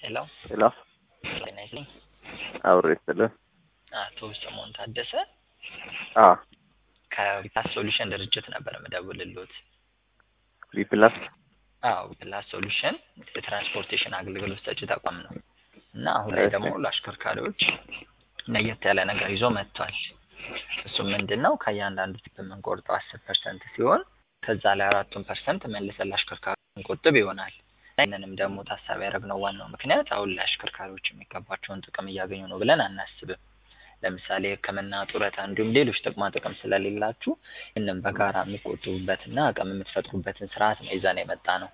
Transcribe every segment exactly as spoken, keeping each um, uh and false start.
ሄሎ ሄሎ ጤና ይስጥልኝ። አብሮ ይስጥልን። አቶ ሰሞን ታደሰ አ ከዊፕላስ ሶሉሽን ድርጅት ነበር የምደውልልዎት። ዊፕላስ አዎ ዊፕላስ ሶሉሽን የትራንስፖርቴሽን አገልግሎት ሰጪ ተቋም ነው እና አሁን ላይ ደግሞ ለአሽከርካሪዎች ለየት ያለ ነገር ይዞ መጥቷል። እሱም ምንድነው ከእያንዳንዱ ቲፕ የምንቆርጠው አስር ፐርሰንት ሲሆን ከዛ ላይ አራቱን ፐርሰንት መልሰን ለአሽከርካሪዎች እንቆጥብ ይሆናል። ይህንንም ደግሞ ታሳቢ ያደረግነው ዋናው ምክንያት አሁን ለአሽከርካሪዎች የሚገባቸውን ጥቅም እያገኙ ነው ብለን አናስብም። ለምሳሌ ሕክምና፣ ጡረታ እንዲሁም ሌሎች ጥቅማ ጥቅም ስለሌላችሁ ይህንን በጋራ የሚቆጥቡበትና አቅም የምትፈጥሩበትን ስርዓት ነው ይዘን የመጣ ነው።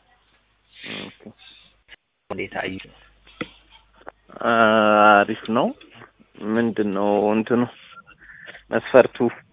እንዴት አዩት? አሪፍ ነው። ምንድነው እንትኑ መስፈርቱ?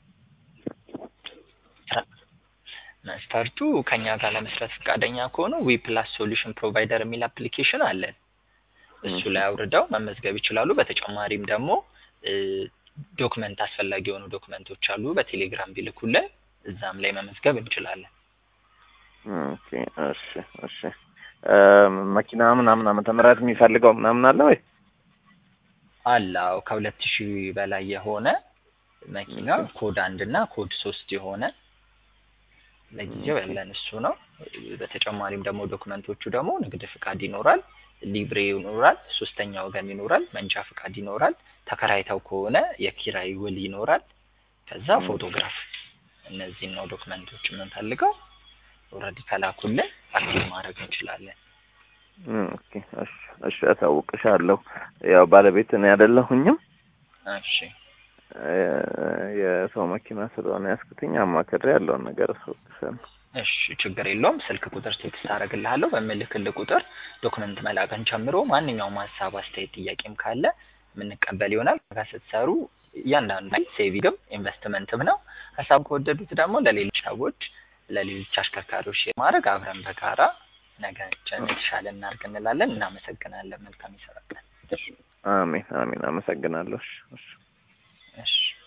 መስፈርቱ ከኛ ጋር ለመስራት ፈቃደኛ ከሆኑ ዊፕላስ ሶሉሽን ፕሮቫይደር የሚል አፕሊኬሽን አለን። እሱ ላይ አውርደው መመዝገብ ይችላሉ። በተጨማሪም ደግሞ ዶክመንት አስፈላጊ የሆኑ ዶክመንቶች አሉ በቴሌግራም ቢልኩልን እዛም ላይ መመዝገብ እንችላለን። ኦኬ እሺ እሺ መኪና ምናምን ዓመተ ምህረት የሚፈልገው ምናምን አለ ወይ? አላው ከሁለት ሺህ በላይ የሆነ መኪና ኮድ አንድ እና ኮድ ሶስት የሆነ ለጊዜው ያለን እሱ ነው። በተጨማሪም ደግሞ ዶክመንቶቹ ደግሞ ንግድ ፍቃድ ይኖራል፣ ሊብሬ ይኖራል፣ ሶስተኛ ወገን ይኖራል፣ መንጃ ፍቃድ ይኖራል፣ ተከራይተው ከሆነ የኪራይ ውል ይኖራል፣ ከዛ ፎቶግራፍ። እነዚህ ነው ዶክመንቶች የምንፈልገው። ኦልሬዲ ከላኩልን አክቲቭ ማድረግ እንችላለን። ኦኬ እሺ እሺ አሳውቅሻለሁ። ያው ባለቤት ነው አይደለሁኝም። እሺ የሰው መኪና ስለሆነ ያስኩትኝ አማክሬ ያለውን ነገር አሳውቅሻለሁ። እሺ ችግር የለውም። ስልክ ቁጥር ቴክስት አደርግልሃለሁ። በምልክልህ ቁጥር ዶክመንት መላክን ጨምሮ ማንኛውም ሀሳብ፣ አስተያየት፣ ጥያቄም ካለ የምንቀበል ይሆናል። ጋር ስትሰሩ እያንዳንዱ ላይ ሴቪንግም ኢንቨስትመንትም ነው። ሀሳብ ከወደዱት ደግሞ ለሌሎች ሰዎች ለሌሎች አሽከርካሪዎች ማድረግ አብረን በጋራ ነገችን የተሻለ እናድርግ እንላለን። እናመሰግናለን። መልካም ይሰራል። አሜን አሜን። አመሰግናለሁ። እሺ እሺ